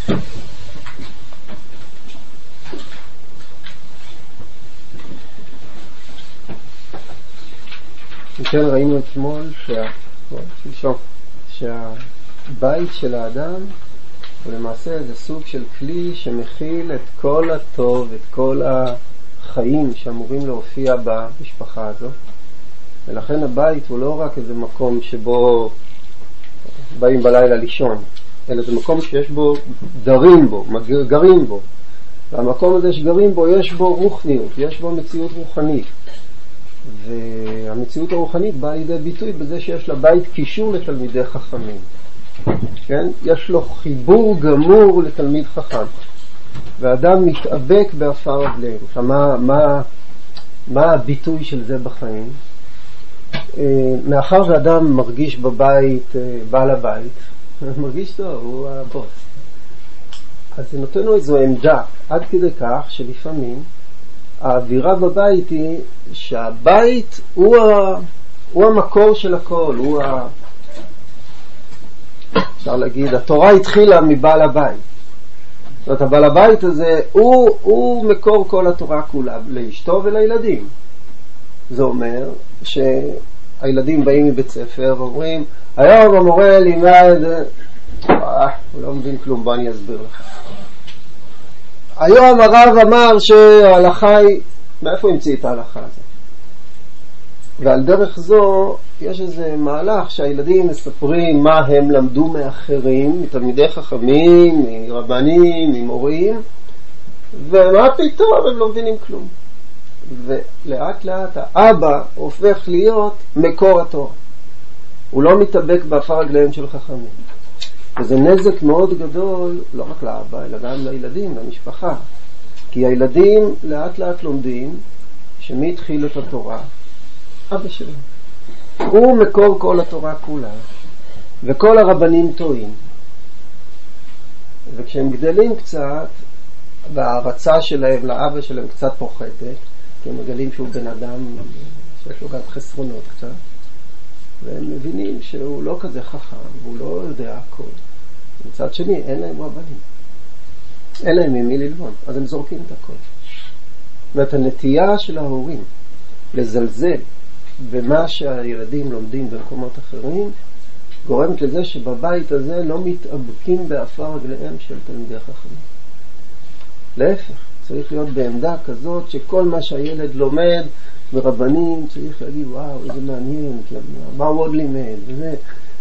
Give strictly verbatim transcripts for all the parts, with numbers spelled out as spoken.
כן, ראינו אתמול שה... שלשום, שהבית של האדם הוא למעשה זה סוג של כלי שמכיל את כל הטוב, את כל החיים שאמורים להופיע במשפחה הזו. ולכן הבית הוא לא רק איזה מקום שבו באים בלילה לישון, אלא זה מקום שיש בו דרים בו, גרים בו. והמקום הזה שגרים בו יש בו רוחניות, יש בו מציאות רוחנית. והמציאות הרוחנית באה לידי ביטוי בזה שיש לבית קישור לתלמידי חכמים. כן? יש לו חיבור גמור לתלמיד חכם. ואדם מתאבק באפר רגליו. מה, מה, מה הביטוי של זה בחיים? מאחר שאדם מרגיש בבית, בעל הבית, מרגיש טוב, הוא הבוס. אז זה נותן לו איזו עמדה, עד כדי כך שלפעמים האווירה בבית היא שהבית הוא, ה... הוא המקור של הכל, הוא ה... אפשר להגיד, התורה התחילה מבעל הבית. זאת אומרת, הבעל הבית הזה הוא, הוא מקור כל התורה כולה, לאשתו ולילדים. זה אומר שהילדים באים מבית ספר ואומרים, היום המורה לימד, אה, הוא לא מבין כלום, בוא אני אסביר לך. היום הרב אמר שההלכה היא, מאיפה המציא את ההלכה הזאת? ועל דרך זו יש איזה מהלך שהילדים מספרים מה הם למדו מאחרים, מתלמידי חכמים, מרבנים, ממורים, ומה פתאום הם לא מבינים כלום. ולאט לאט האבא הופך להיות מקור התורה. הוא לא מתאבק באפר רגליהם של חכמים. וזה נזק מאוד גדול, לא רק לאבא, אלא גם לילדים, למשפחה. כי הילדים לאט לאט לומדים שמי התחיל את התורה? אבא שלהם. הוא מקור כל התורה כולה. וכל הרבנים טועים. וכשהם גדלים קצת, וההרצה שלהם לאבא שלהם קצת פוחתת, כי הם מגלים שהוא בן אדם שיש לו גם חסרונות קצת, והם מבינים שהוא לא כזה חכם, הוא לא יודע הכל. מצד שני, אין להם רבנים. אין להם ממי ללמוד, אז הם זורקים את הכל. ואת הנטייה של ההורים לזלזל במה שהילדים לומדים במקומות אחרים, גורמת לזה שבבית הזה לא מתאבקים באפר רגליהם של תלמידי חכמים. להפך, צריך להיות בעמדה כזאת שכל מה שהילד לומד ברבנים צריך להגיד, וואו, איזה מעניין, מה הוא עוד לימד, וזה.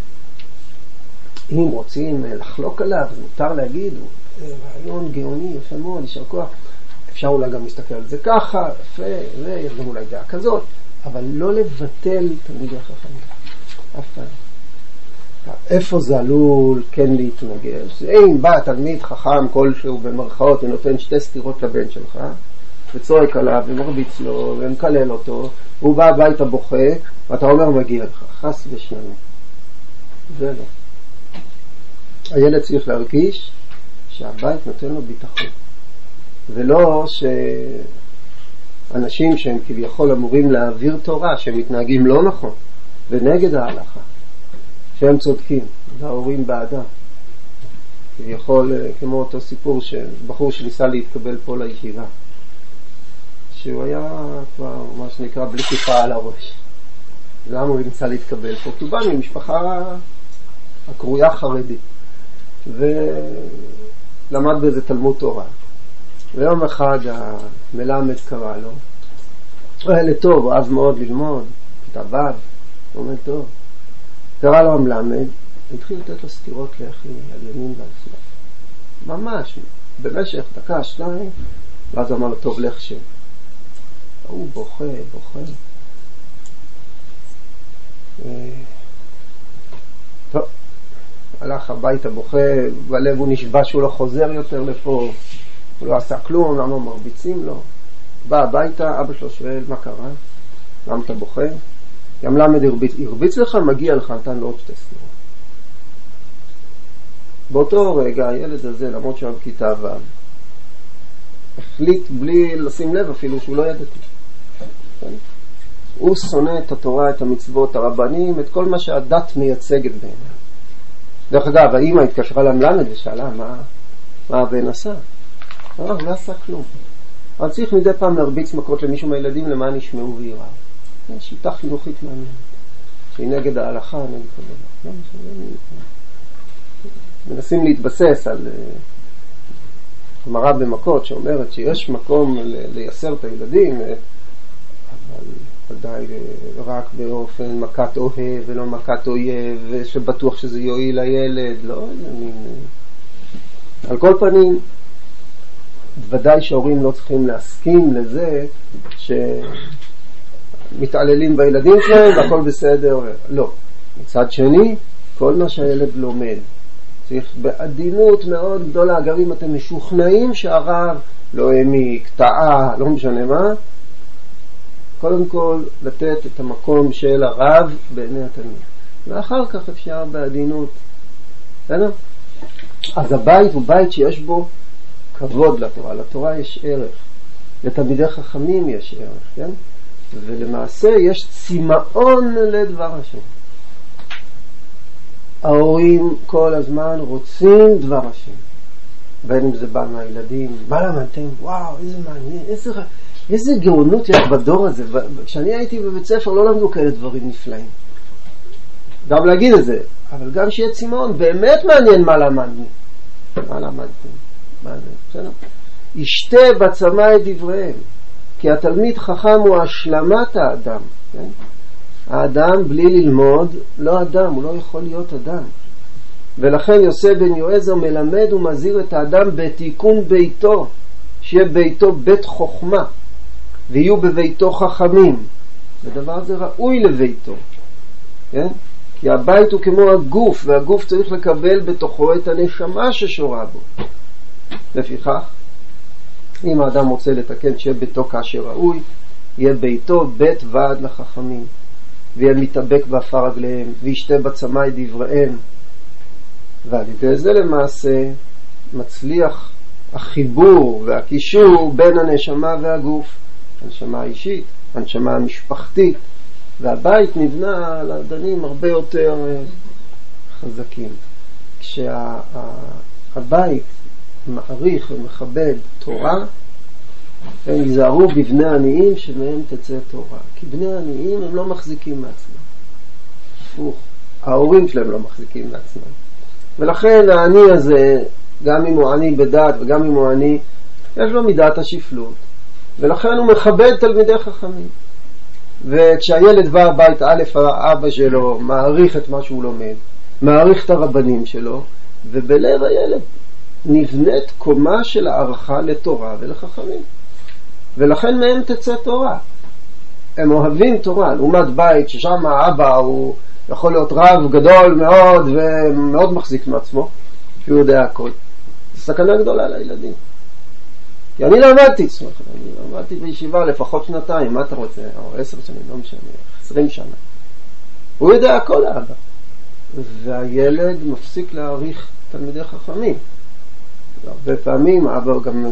אם רוצים לחלוק עליו, מותר להגיד, רעיון גאוני, יפה מאוד, יישר כוח. אפשר אולי גם להסתכל על זה ככה, יפה, ויש גם אולי דעה כזאת, אבל לא לבטל תלמידי חכמים. אף פעם. איפה זה עלול כן להתנגש? אם בא תלמיד חכם כלשהו במרכאות ונותן שתי סתירות לבן שלך, וצועק עליו ומרביץ לו ומקלל אותו, הוא בא הביתה בוכה, ואתה אומר מגיע לך, חס ושלום. זה לא. הילד צריך להרגיש שהבית נותן לו ביטחון. ולא שאנשים שהם כביכול אמורים להעביר תורה, שהם מתנהגים לא נכון, ונגד ההלכה, שהם צודקים, וההורים בעדם. כביכול, כמו אותו סיפור של בחור שניסה להתקבל פה לישיבה. שהוא היה כבר, מה שנקרא, בלי כיפה על הראש. למה הוא ניסה להתקבל פה? כי הוא בא ממשפחה הקרויה חרדית. ולמד באיזה תלמוד תורה. ויום אחד המלמד קרא לו. הוא היה לטוב, הוא אהב מאוד ללמוד. כיתה ו', הוא אומר טוב. קרא לו המלמד, התחיל לתת לו סתירות לחי על ימין ועל שמאל. ממש, במשך דקה, שניים, ואז אמר לו טוב לך שם. הוא בוכה, בוכה. טוב, הלך הביתה בוכה, בלב הוא נשבע שהוא לא חוזר יותר לפה, הוא לא עשה כלום, למה מרביצים לו. בא הביתה, אבא שלו שואל, מה קרה? למה אתה בוכה? גם למד הרביץ, הרביץ לך, מגיע לך, נתן לו עוד שתי סתירות. באותו רגע, הילד הזה, למרות שהוא בכיתה ו', החליט בלי לשים לב אפילו שהוא לא ידעתי. הוא שונא את התורה, את המצוות, הרבנים, את כל מה שהדת מייצגת בעיניו. דרך אגב, האמא התקשרה למלמד ושאלה, מה, מה הבן עשה? הוא לא עשה כלום. אבל צריך מדי פעם להרביץ מכות למישהו מהילדים למען ישמעו ויראו. זו שיטה חינוכית מעניינת. שהיא נגד ההלכה, נגד כל דבר. לא משנה, מנסים להתבסס על גמרא במכות שאומרת שיש מקום לייסר את הילדים, אבל ודאי רק באופן מכת אוהב ולא מכת אויב, ושבטוח שזה יועיל לילד, לא, אני... על כל פנים, ודאי שההורים לא צריכים להסכים לזה שמתעללים בילדים שלהם והכל בסדר, לא. מצד שני, כל מה שהילד לומד, צריך בעדינות מאוד גדולה, גם אם אתם משוכנעים שהרב לא העמיק, טעה, לא משנה מה, קודם כל לתת את המקום של הרב בעיני התלמיד. ואחר כך אפשר בעדינות. בסדר? אז הבית הוא בית שיש בו כבוד לתורה. לתורה יש ערך. לתלמידי חכמים יש ערך, כן? ולמעשה יש צמאון לדבר השם. ההורים כל הזמן רוצים דבר השם. בין אם זה בא מהילדים, מה למדתם? וואו, איזה מעניין, איזה, איזה גאונות יש בדור הזה. כשאני הייתי בבית ספר לא למדו כאלה דברים נפלאים. גם להגיד את זה, אבל גם שיהיה צמאון, באמת מעניין מה למדנו. מה למדתם? מה זה? בסדר? ישתה בצמא את דבריהם, כי התלמיד חכם הוא השלמת האדם. כן? האדם בלי ללמוד לא אדם, הוא לא יכול להיות אדם. ולכן יוסף בן יועזר מלמד ומזהיר את האדם בתיקון ביתו, שיהיה ביתו בית חוכמה, ויהיו בביתו חכמים. ודבר הזה ראוי לביתו. כן? כי הבית הוא כמו הגוף, והגוף צריך לקבל בתוכו את הנשמה ששורה בו. לפיכך, אם האדם רוצה לתקן שיהיה ביתו כאשר ראוי, יהיה ביתו בית ועד לחכמים, ויהיה מתאבק באפר רגליהם, וישתה בצמא את דבריהם. ועל ידי זה למעשה מצליח החיבור והקישור בין הנשמה והגוף, הנשמה האישית, הנשמה המשפחתית, והבית נבנה על אדנים הרבה יותר חזקים. כשהבית מעריך ומכבד תורה, הם ייזהרו בבני עניים שמהם תצא תורה. כי בני עניים הם לא מחזיקים מעצמם. הפוך, ההורים שלהם לא מחזיקים מעצמם. ולכן העני הזה, גם אם הוא עני בדעת וגם אם הוא עני, יש לו מידת השפלות. ולכן הוא מכבד תלמידי חכמים. וכשהילד בא הבית, א', האבא שלו מעריך את מה שהוא לומד, מעריך את הרבנים שלו, ובלב הילד נבנית קומה של הערכה לתורה ולחכמים. ולכן מהם תצא תורה. הם אוהבים תורה, לעומת בית ששם האבא הוא יכול להיות רב גדול מאוד ומאוד מחזיק מעצמו, שהוא יודע הכל. זו סכנה גדולה לילדים. כי אני למדתי, זאת אומרת, אני למדתי בישיבה לפחות שנתיים, מה אתה רוצה? או עשר שנים, לא משנה, עשרים שנה. הוא יודע הכל האבא. והילד מפסיק להעריך תלמידי חכמים. הרבה פעמים האבא גם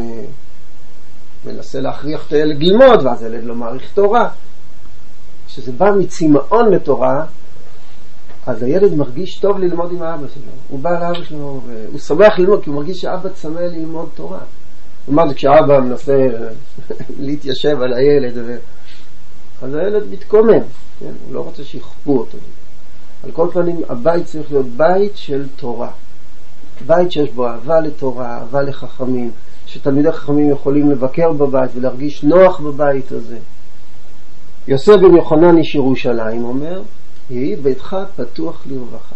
מנסה להכריח את הילד ללמוד, ואז הילד לא מעריך תורה. כשזה בא מצמאון לתורה, אז הילד מרגיש טוב ללמוד עם האבא שלו. הוא בא לאבא שלו, והוא שמח ללמוד, כי הוא מרגיש שאבא צמא ללמוד תורה. ומה זה כשאבא מנסה להתיישב על הילד, ו... אז הילד מתקומם, כן? הוא לא רוצה שיכפו אותו. על כל פנים, הבית צריך להיות בית של תורה. בית שיש בו אהבה לתורה, אהבה לחכמים, שתלמידי חכמים יכולים לבקר בבית ולהרגיש נוח בבית הזה. יוסף בן יוחנן איש ירושלים אומר, יהי ביתך פתוח לרווחה,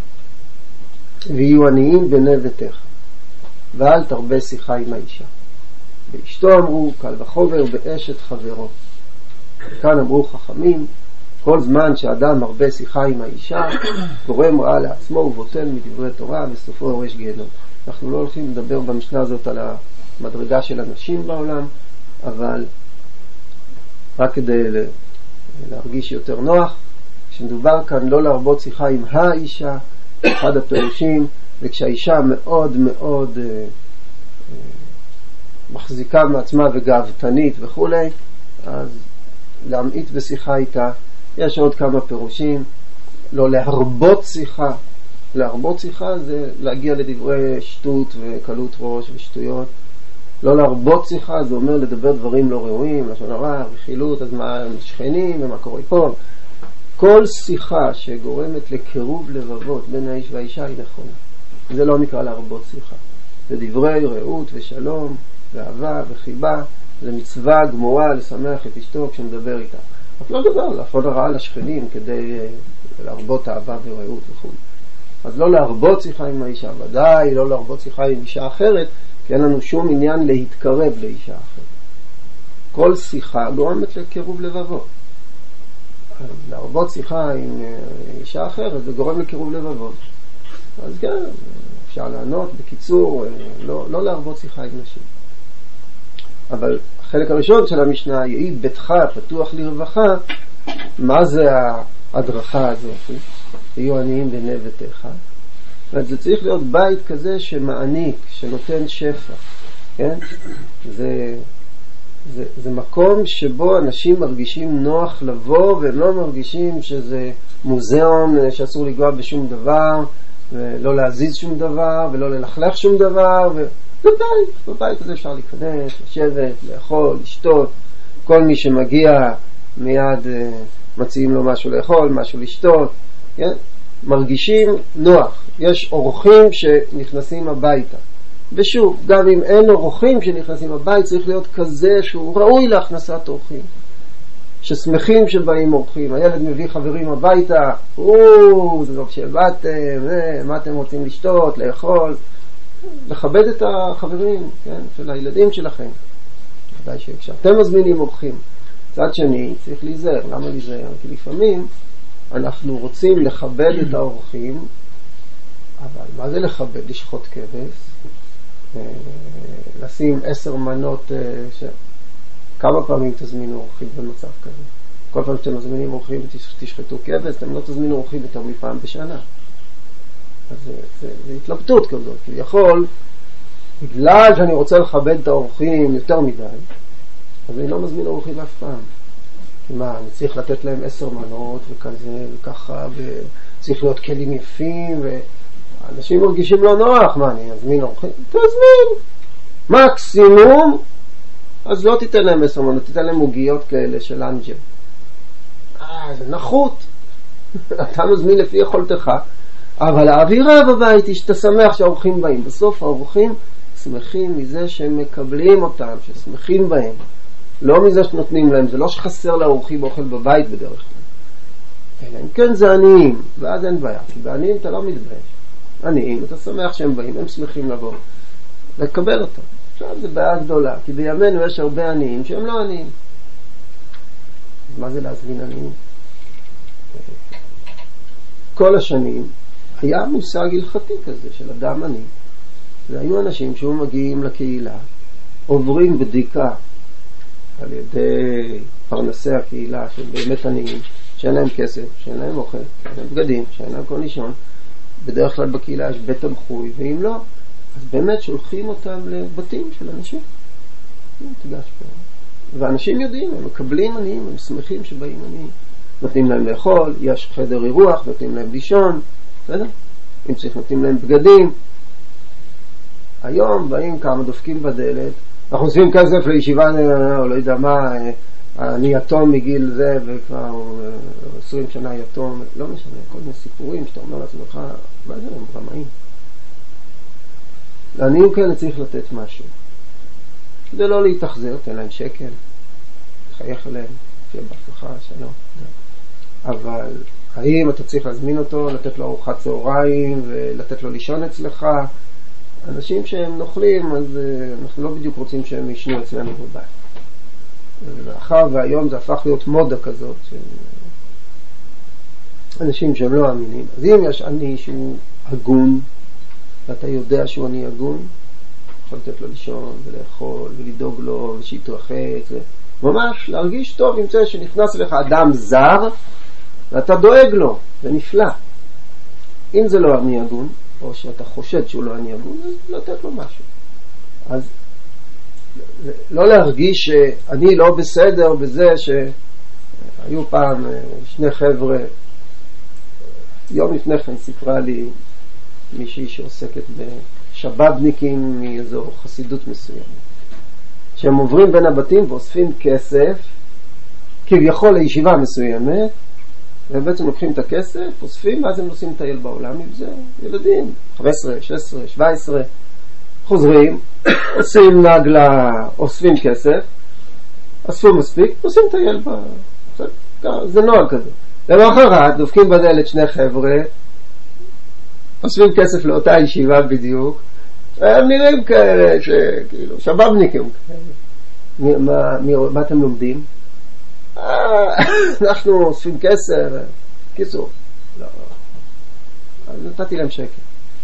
ויהיו עניים בני ביתך, ואל תרבה שיחה עם האישה. באשתו אמרו, קל וחומר באשת חברו. כאן אמרו חכמים, כל זמן שאדם הרבה שיחה עם האישה, גורם רע לעצמו ובוטל מדברי תורה, וסופו יורש גיהנום. אנחנו לא הולכים לדבר במשנה הזאת על המדרגה של הנשים בעולם, אבל רק כדי להרגיש יותר נוח, כשמדובר כאן לא להרבות שיחה עם האישה, אחד הפירושים, וכשהאישה מאוד מאוד אה, אה, מחזיקה מעצמה וגאוותנית וכו', אז להמעיט בשיחה איתה. יש עוד כמה פירושים, לא להרבות שיחה, להרבות שיחה זה להגיע לדברי שטות וקלות ראש ושטויות. לא להרבות שיחה זה אומר לדבר דברים לא ראויים, לשון הרע, רכילות, אז מה שכנים ומה קורה פה. כל שיחה שגורמת לקירוב לבבות בין האיש והאישה היא נכונה. זה לא נקרא להרבות שיחה. זה דברי רעות ושלום ואהבה וחיבה. זה מצווה גמורה לשמח את אשתו כשמדבר איתה. אף לא דבר, לשון הרע לשכנים כדי להרבות אהבה ורעות וכו'. אז לא להרבות שיחה עם האישה, ודאי לא להרבות שיחה עם אישה אחרת, כי אין לנו שום עניין להתקרב לאישה אחרת. כל שיחה גורמת לקירוב לבבות. להרבות שיחה עם אישה אחרת זה גורם לקירוב לבבות. אז כן, אפשר לענות בקיצור, לא, לא להרבות שיחה עם נשים. אבל החלק הראשון של המשנה, יהי ביתך פתוח לרווחה, מה זה ההדרכה הזאת? יהיו עניים בני ביתך. זה צריך להיות בית כזה שמעניק, שנותן שפע. כן? זה, זה, זה מקום שבו אנשים מרגישים נוח לבוא, והם לא מרגישים שזה מוזיאון שאסור לגוע בשום דבר, ולא להזיז שום דבר, ולא ללכלך שום דבר, ו... בבית, בבית הזה אפשר להיכנס, לשבת, לאכול, לשתות. כל מי שמגיע מיד מציעים לו משהו לאכול, משהו לשתות. כן? מרגישים נוח. יש אורחים שנכנסים הביתה. ושוב, גם אם אין אורחים שנכנסים הבית, צריך להיות כזה שהוא ראוי להכנסת אורחים. ששמחים שבאים אורחים. הילד מביא חברים הביתה, או, זה לא שבאתם, מה אתם רוצים לשתות, לאכול. לכבד את החברים, כן, של הילדים שלכם. ודאי שכשאתם מזמינים אורחים. צד שני, צריך להיזהר. למה להיזהר? כי לפעמים אנחנו רוצים לכבד את האורחים, אבל מה זה לכבד? לשחוט כבש, לשים עשר מנות, ש... כמה פעמים תזמינו אורחים במצב כזה? כל פעם שאתם מזמינים אורחים ותשחטו כבש, אתם לא תזמינו אורחים יותר מפעם בשנה. אז זה, זה, זה התלבטות כזאת, כי יכול, בגלל שאני רוצה לכבד את האורחים יותר מדי, אז אני לא מזמין אורחים אף פעם. כי מה, אני צריך לתת להם עשר מנות וכזה וככה, וצריך להיות כלים יפים, ואנשים מרגישים לא נוח, מה, אני אזמין אורחים? תזמין! מקסימום, אז לא תיתן להם עשר מנות, תיתן להם מוגיות כאלה של אנג'ל. אה, זה נחות. אתה מזמין לפי יכולתך, אבל האווירה בבית היא שאתה שמח שהאורחים באים. בסוף האורחים שמחים מזה שהם מקבלים אותם, ששמחים בהם. לא מזה שנותנים להם, זה לא שחסר לאורחים אוכל בבית בדרך כלל. אלא אם כן זה עניים, ואז אין בעיה, כי בעניים אתה לא מתבייש. עניים, אתה שמח שהם באים, הם שמחים לבוא. לקבל אותם. עכשיו זה בעיה גדולה, כי בימינו יש הרבה עניים שהם לא עניים. מה זה להזמין עניים? כל השנים היה מושג הלכתי כזה של אדם עני. והיו אנשים שהיו מגיעים לקהילה, עוברים בדיקה על ידי פרנסי הקהילה שהם באמת עניים, שאין להם כסף, שאין להם אוכל, שאין להם בגדים, שאין להם כל לישון. בדרך כלל בקהילה יש בית תמחוי, ואם לא, אז באמת שולחים אותם לבתים של אנשים. תיגש פה. ואנשים יודעים, הם מקבלים עניים, הם שמחים שבאים עניים. נותנים להם לאכול, יש חדר אירוח, נותנים להם לישון, בסדר? אם צריך נותנים להם בגדים. היום באים כמה דופקים בדלת, אנחנו עושים כסף לישיבה, או לא יודע מה, אני יתום מגיל זה, וכבר עשרים שנה יתום, לא משנה, כל מיני סיפורים שאתה אומר לעצמך, מה זה הם רמאים? לעניים כאלה צריך לתת משהו. כדי לא להתאכזר, תן להם שקל, חייך אליהם, שיהיה בהצלחה, שלום. אבל האם אתה צריך להזמין אותו, לתת לו ארוחת צהריים ולתת לו לישון אצלך? אנשים שהם נוכלים, אז אנחנו לא בדיוק רוצים שהם ישנו אצלנו בבית. ואחר והיום זה הפך להיות מודה כזאת, אנשים שהם לא אמינים. אז אם יש עני שהוא הגון, ואתה יודע שהוא עני הגון, יכול לתת לו לישון ולאכול ולדאוג לו ושיתרחץ, ממש להרגיש טוב עם זה שנכנס לך אדם זר, ואתה דואג לו, זה נפלא. אם זה לא עני הגון, או שאתה חושד שהוא לא עני הגון, אז לתת לו משהו. אז לא להרגיש שאני לא בסדר בזה שהיו פעם שני חבר'ה, יום לפני כן סיפרה לי מישהי שעוסקת בשבבניקים מאיזו חסידות מסוימת, שהם עוברים בין הבתים ואוספים כסף כביכול לישיבה מסוימת, ובעצם לוקחים את הכסף, אוספים, ואז הם נוסעים לטייל בעולם עם זה, ילדים, חמש עשרה, שש עשרה, שבע עשרה, חוזרים, עושים נגלה, אוספים כסף, אספו מספיק, נוסעים לטייל ב... זה נוהל כזה. למחרת, דופקים בדלת שני חבר'ה, אוספים כסף לאותה ישיבה בדיוק, הם נראים כאלה, שכאילו, שבבניקים כאלה. מה, מה אתם לומדים? אנחנו אוספים כסף, קיצור. לא. אז נתתי להם שקל.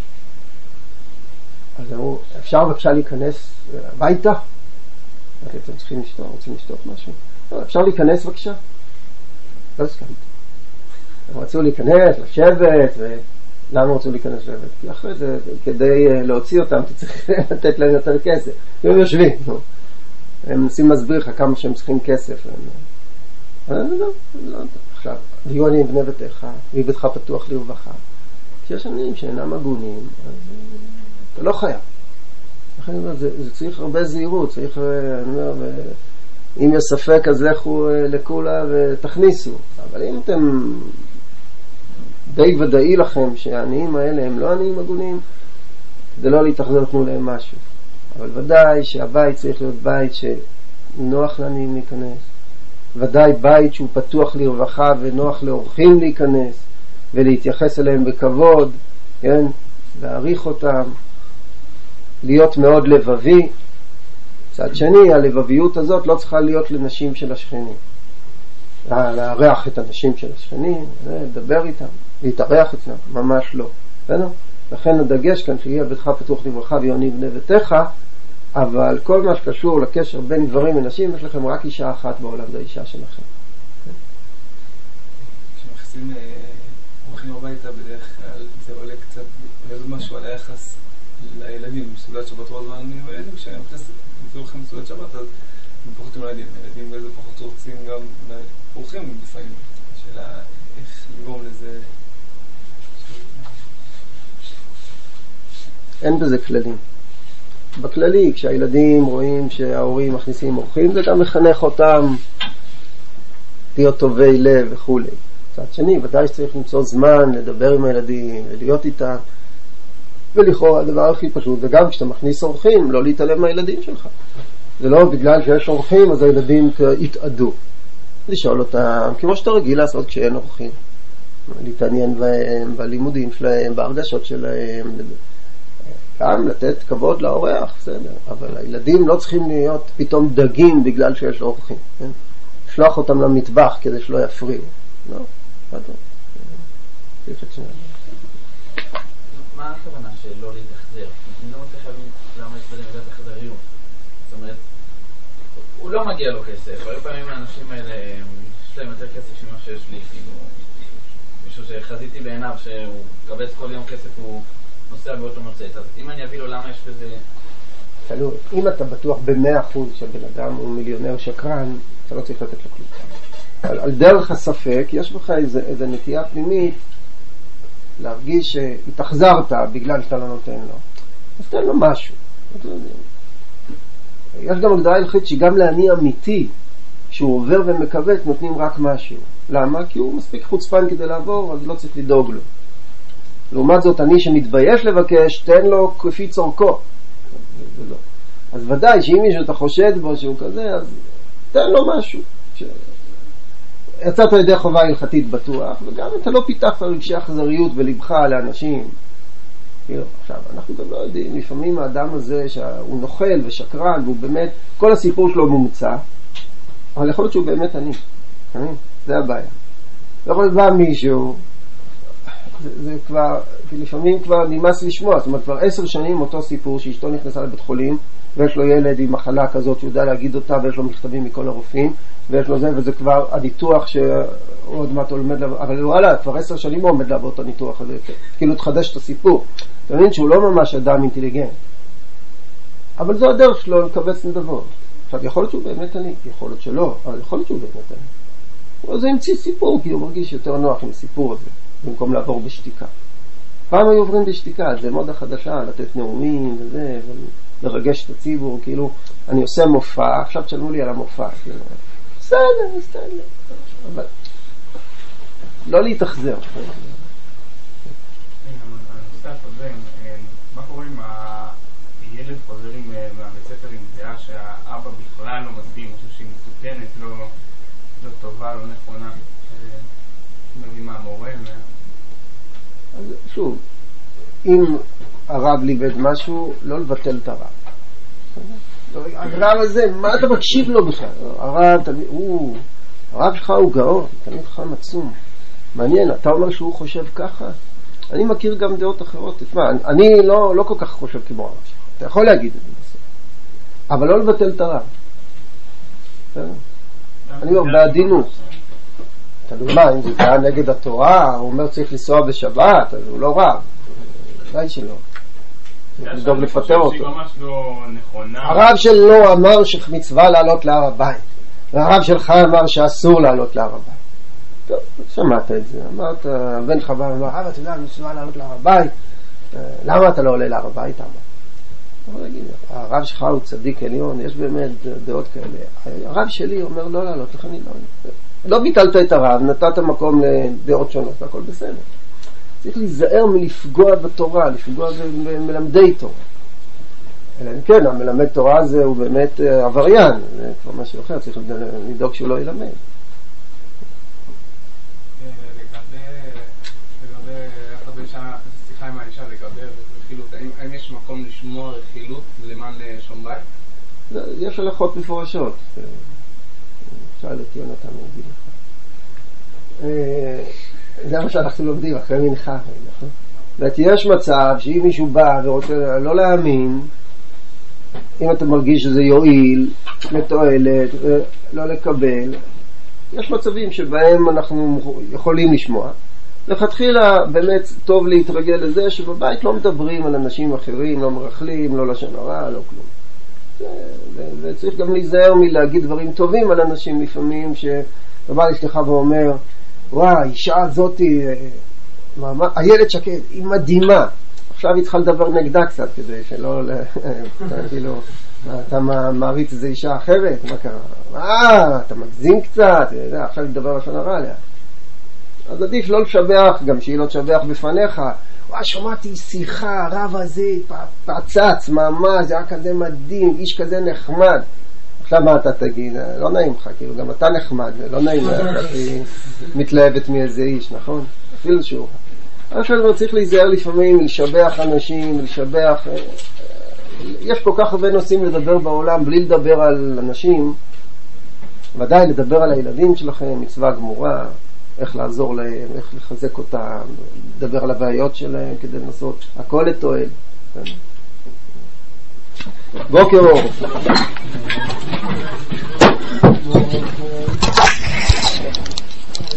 אז אמרו, אפשר בבקשה להיכנס הביתה? אתם צריכים לשתות, רוצים לשתות משהו? לא, אפשר להיכנס בבקשה? לא הסכמתי. הם רצו להיכנס, לשבת, ולמה רצו להיכנס לשבת? כי אחרי זה, כדי להוציא אותם, אתה צריך לתת להם יותר כסף. הם יושבים, הם מנסים להסביר לך כמה שהם צריכים כסף. לא, לא, לא. עכשיו, ויהיו עניים בני ביתך, ויהי ביתך פתוח לרווחה. כשיש עניים שאינם הגונים, אז אתה לא חייב. לכן אני אומר, זה, זה צריך הרבה זהירות, צריך, אני אומר, אם יש ספק אז לכו לכולה ותכניסו. אבל אם אתם די ודאי לכם שהעניים האלה הם לא עניים הגונים, זה לא להתאכזר, תנו להם משהו. אבל ודאי שהבית צריך להיות בית שנוח לעניים להיכנס. ודאי בית שהוא פתוח לרווחה ונוח לאורחים להיכנס ולהתייחס אליהם בכבוד, כן? להעריך אותם, להיות מאוד לבבי. צד שני, הלבביות הזאת לא צריכה להיות לנשים של השכנים. להערך את הנשים של השכנים, לדבר איתם, להתארח אצלם, ממש לא. בסדר? לכן הדגש כאן שיהיה ביתך פתוח לרווחה ויוני בני ביתך, אבל כל מה שקשור לקשר בין גברים ונשים, יש לכם רק אישה אחת בעולם, זו האישה שלכם. כשמכסים אורחים הביתה, בדרך כלל זה עולה קצת, עולה משהו על היחס לילדים, בסעודת שבת רוב הזמן, הילדים כשהם אורחים בסעודת שבת, אז הם פחות עם הילדים, הילדים באיזה פחות רוצים גם אורחים לפעמים. השאלה איך לגרום לזה... אין בזה כללים. בכללי, כשהילדים רואים שההורים מכניסים אורחים, זה גם מחנך אותם להיות טובי לב וכו'. צד שני, ודאי שצריך למצוא זמן לדבר עם הילדים ולהיות איתם, ולכאורה הדבר הכי פשוט, וגם כשאתה מכניס אורחים, לא להתעלם מהילדים שלך. זה לא בגלל שיש אורחים, אז הילדים יתעדו. לשאול אותם, כמו שאתה רגיל לעשות כשאין אורחים. להתעניין בהם, בלימודים שלהם, בהרגשות שלהם, גם לתת כבוד לאורח, בסדר. אבל הילדים לא צריכים להיות פתאום דגים בגלל שיש אורחים. כן? שלוח אותם למטבח כדי שלא יפריעו. לא, לא טוב. מה הכוונה שלא להתאכזר? אני לא מצליח להבין למה יש בזה מידת אכזריות. זאת אומרת, הוא לא מגיע לו כסף. הרבה פעמים האנשים האלה, יש להם יותר כסף ממה שיש לי. כאילו, מישהו שחזיתי בעיניו שהוא קבץ כל יום כסף, הוא נוסע באותו מוצאת. אז אם אני אביא לו למה יש בזה... תלוי, אם אתה בטוח במאה אחוז שהבן אדם הוא מיליונר שקרן, אתה לא צריך לתת לו כלום. על, על דרך הספק, יש בך איזו, איזו נטייה פנימית להרגיש שהתאכזרת בגלל שאתה לא נותן לו. אז תן לו משהו. יש גם הגדרה הלכתית שגם לעני אמיתי, שהוא עובר ומקווץ, נותנים רק משהו. למה? כי הוא מספיק חוצפן כדי לעבור, אז לא צריך לדאוג לו. לעומת זאת, אני שמתבייש לבקש, תן לו כפי צורכו. לא. אז ודאי שאם מישהו אתה חושד בו שהוא כזה, אז תן לו משהו. ש... יצאת לידי חובה הלכתית בטוח, וגם אתה לא פיתחת רגשי אכזריות בלבך לאנשים. עכשיו, אנחנו גם לא יודעים, לפעמים האדם הזה שהוא נוכל ושקרן, והוא באמת, כל הסיפור שלו מומצא, אבל יכול להיות שהוא באמת עני. זה הבעיה. לא יכול להיות מישהו, זה, זה כבר, לפעמים כבר נמאס לשמוע, זאת אומרת, כבר עשר שנים אותו סיפור שאשתו נכנסה לבית חולים, ויש לו ילד עם מחלה כזאת שהוא יודע להגיד אותה, ויש לו מכתבים מכל הרופאים, ויש לו זה, וזה כבר הניתוח שהוא עוד מעט עומד לעבוד, אבל וואלה, כבר עשר שנים הוא עומד לעבוד את הניתוח הזה, כאילו תחדש את הסיפור. אתה מבין שהוא לא ממש אדם אינטליגנט. אבל זו הדרך שלו לקבץ נדבות. עכשיו, יכול להיות שהוא באמת עני, יכול להיות שלא, אבל יכול להיות שהוא באמת עני. אז זה המציא סיפור, כי הוא מרגיש יותר נוח עם הסיפור הזה, במקום לעבור בשתיקה. פעם היו עוברים בשתיקה, זה מודה חדשה, לתת נאומים וזה, ולרגש את הציבור, כאילו, אני עושה מופע, עכשיו תשלמו לי על המופע, כאילו, בסדר, בסדר, אבל לא להתאכזר. מה קורה אם הילד חוזר מהבית ספר עם דעה שהאבא בכלל לא מתאים, משהו שהיא מסוכנת, לא טובה, לא נכונה, מבין מה המורה? אז שוב, אם הרב לימד משהו, לא לבטל את הרב. הרב הזה, מה אתה מקשיב לו בכלל? הרב, הוא, הרב שלך הוא גאון, תמיד חם עצום. מעניין, אתה אומר שהוא חושב ככה? אני מכיר גם דעות אחרות. תשמע, אני לא, לא כל כך חושב כמו הרב שלך. אתה יכול להגיד את זה בסדר. אבל לא לבטל את הרב. אני אומר, בעדינות. תלוי מה, אם זה היה נגד התורה, הוא אומר צריך לנסוע בשבת, אז הוא לא רב. אולי שלא. לדאוג לפטר אותו. הרב שלו אמר שמצווה לעלות להר הבית. והרב שלך אמר שאסור לעלות להר הבית. טוב, שמעת את זה. אמרת, בן חבר אמר, אבא, אתה יודע, מצווה לעלות להר הבית. למה אתה לא עולה להר הבית? אמר. הרב שלך הוא צדיק עליון, יש באמת דעות כאלה. הרב שלי אומר לא לעלות, איך אני לא עולה. לא ביטלת את הרב, נתת מקום לדעות שונות, הכל בסדר. צריך להיזהר מלפגוע בתורה, לפגוע במלמדי תורה. אלא אם כן, המלמד תורה הזה הוא באמת עבריין, זה כבר משהו אחר, צריך לדאוג שהוא לא ילמד. לגבי, אחרי שיחה עם האישה, לגבי רכילות, האם יש מקום לשמוע רכילות למען שום בית? יש הלכות מפורשות. שאל את יונתן, אני אגיד לך. זה מה שאנחנו לומדים אחרי מנחה, נכון? זאת יש מצב שאם מישהו בא ורוצה לא להאמין, אם אתה מרגיש שזה יועיל, לתועלת, לא לקבל, יש מצבים שבהם אנחנו יכולים לשמוע. לכתחילה באמת טוב להתרגל לזה שבבית לא מדברים על אנשים אחרים, לא מרחלים, לא לשון הרע, לא כלום. וצריך גם להיזהר מלהגיד דברים טובים על אנשים לפעמים, שבא לשלך ואומר, וואי, האישה הזאת, הילד שקד, היא מדהימה. עכשיו היא צריכה לדבר נגדה קצת, כדי שלא, כאילו, אתה מעריץ איזו אישה אחרת, מה קרה? אה, אתה מגזים קצת, עכשיו היא לדבר לשון הרע עליה. אז עדיף לא לשבח, גם שהיא לא תשבח בפניך. וואי, שמעתי שיחה, הרב הזה פצץ, ממש, זה היה כזה מדהים, איש כזה נחמד. עכשיו מה אתה תגיד? לא נעים לך, כאילו, גם אתה נחמד, לא נעים לך, היא מתלהבת מאיזה איש, נכון? אפילו שהוא. עכשיו צריך להיזהר לפעמים, לשבח אנשים, לשבח... יש כל כך הרבה נושאים לדבר בעולם, בלי לדבר על אנשים, ודאי לדבר על הילדים שלכם, מצווה גמורה, איך לעזור להם, איך לחזק אותם, לדבר על הבעיות שלהם כדי לנסות, הכל לתועל. בוקר אור.